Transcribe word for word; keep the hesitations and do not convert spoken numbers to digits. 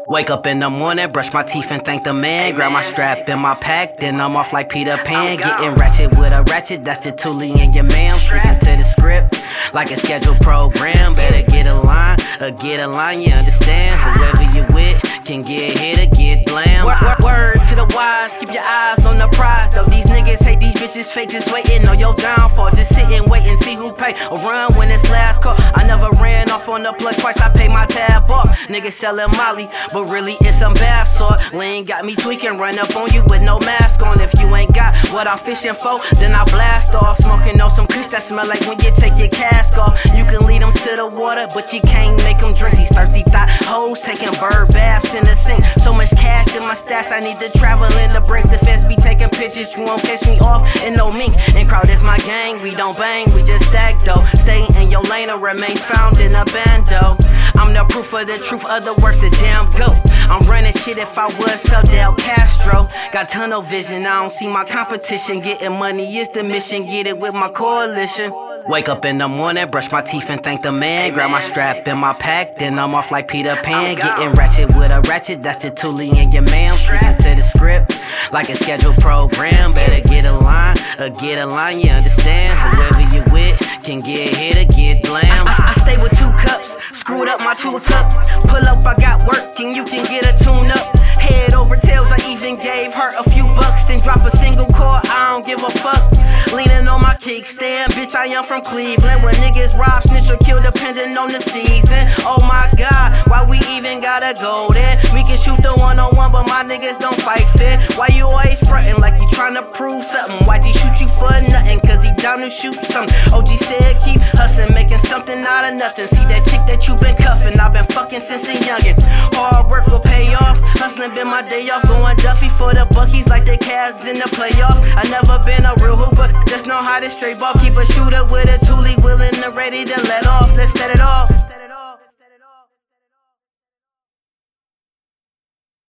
Wake up in the morning, brush my teeth and thank the man. Grab my strap in my pack, then I'm off like Peter Pan. Getting ratchet with a ratchet, that's the Thule in your man. I'm sticking to the script like a scheduled program. Better get a line, or get a line, you understand. Whoever you with can get hit or get blam. Word, word, word to the wise, keep your eyes on the prize. Though these niggas hate these bitches fake, just waiting on your downfall. Just sit and wait and see who pay or run when it's last call. I never ran off on the plug twice, I pay my tab off. Niggas selling Molly, but really it's some bath salt. Lean got me tweaking, run up on you with no mask on. If you ain't got what I'm fishing for, then I blast off. Smoking on some kush that smell like when you take your cask off. You can lead them to the water, but you can't make them drink. These thirsty thought hoes taking bird baths in the sink. So much cash in my stash, I need to travel in the break. The feds be taking pictures, you won't catch me off in no mink. And crowd is my gang, we don't bang, we just stack though. Stay in your lane or remains found in a bando. I'm the proof of the truth, other words the damn goat. I'm running shit if I was Fidel Castro. Got tunnel vision, I don't see my competition. Getting money is the mission, get it with my coalition. Wake up in the morning, brush my teeth and thank the man. Grab my strap in my pack, then I'm off like Peter Pan. Getting ratchet with a ratchet, that's the Thule in your man. I'm sticking to the script like a scheduled program. Better get a line, or get a line, you understand. Whoever you with can get hit or get blam. I, I, I stay with two cups, screwed up my tool tuck. Pull up, I got work and you can get a tune up. Head over tails, I even gave her a few bucks. Then drop a single chord, I don't give a fuck. Leaning on my kickstand, bitch, I am from Cleveland. When niggas rob, snitch or kill depending on the season. Oh my God, why we even gotta go there? We can shoot the one-on-one, but my niggas don't fight fair. Why you always frontin' like you tryna prove something? Why'd he shoot you for nothing? Cause he down to shoot something. O G said keep hustling, making something out of nothing. See that chick that you been cuffin', I've been fucking since a youngin'. Hard work will pay off, hustling been my day off. Going Duffy for the Buckies like the Cavs in the playoffs. I never been a real hooper, just know how to straight ball. Keep a shooter with a Thule, willing and ready to let off. Let's set it off.